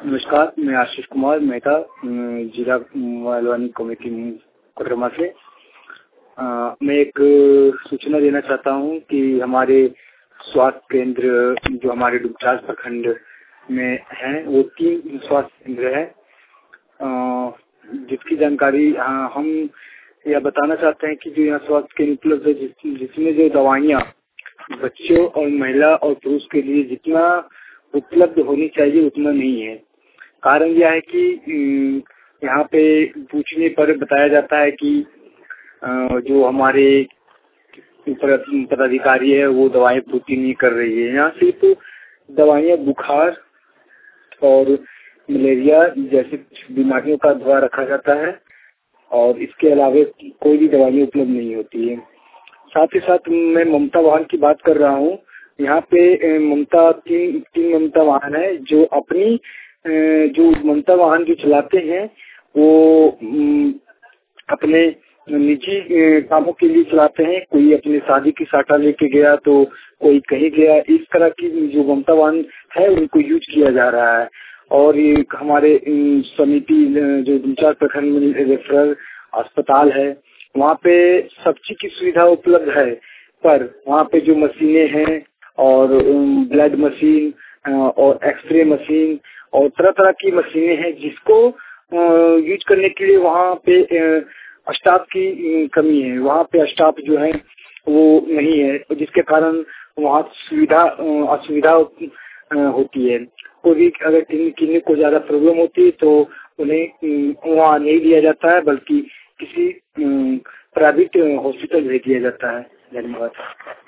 नमस्कार, मैं आशीष कुमार मेहता, जिला मालवानी कमेटी कोडरमा से। मैं एक सूचना देना चाहता हूं कि हमारे स्वास्थ्य केंद्र जो हमारे डुमचांच प्रखंड में हैं वो 3 स्वास्थ्य केंद्र हैं, जिसकी जानकारी हम यह बताना चाहते हैं कि जो यहाँ स्वास्थ्य केंद्र उपलब्ध है, जिसमें जो दवाइयाँ बच्चों और महिला और पुरुष के लिए जितना उपलब्ध होनी चाहिए उतना नहीं है। कारण यह है कि यहाँ पे पूछने पर बताया जाता है कि जो हमारे पदाधिकारी है वो दवाएं पूर्ति नहीं कर रही है। यहाँ सिर्फ दवाइयाँ बुखार और मलेरिया जैसी बीमारियों का दवा रखा जाता है और इसके अलावा कोई भी दवाइयाँ उपलब्ध नहीं होती है। साथ ही साथ मैं ममता वाहन की बात कर रहा हूँ। यहाँ पे ममता तीन ममता वाहन है जो अपनी जो ममता वाहन जो चलाते हैं वो अपने निजी कामों के लिए चलाते हैं। कोई अपने शादी की साटा लेके गया तो कोई कहीं गया, इस तरह की जो ममता वाहन है उनको यूज किया जा रहा है। और ये हमारे समिति जो डुमचांच प्रखंड में रेफरल अस्पताल है वहाँ पे सब चीज की सुविधा उपलब्ध है, पर वहाँ पे जो मशीनें हैं और ब्लड मशीन और एक्सरे मशीन और तरह तरह की मशीनें हैं जिसको यूज करने के लिए वहाँ पे स्टाफ की कमी है। वहाँ पे स्टाफ जो है वो नहीं है, जिसके कारण वहाँ असुविधा होती है। कोई भी अगर किन्हीं को ज्यादा प्रॉब्लम होती है तो उन्हें वहाँ नहीं दिया जाता है, बल्कि किसी प्राइवेट हॉस्पिटल भेज दिया जाता है। धन्यवाद।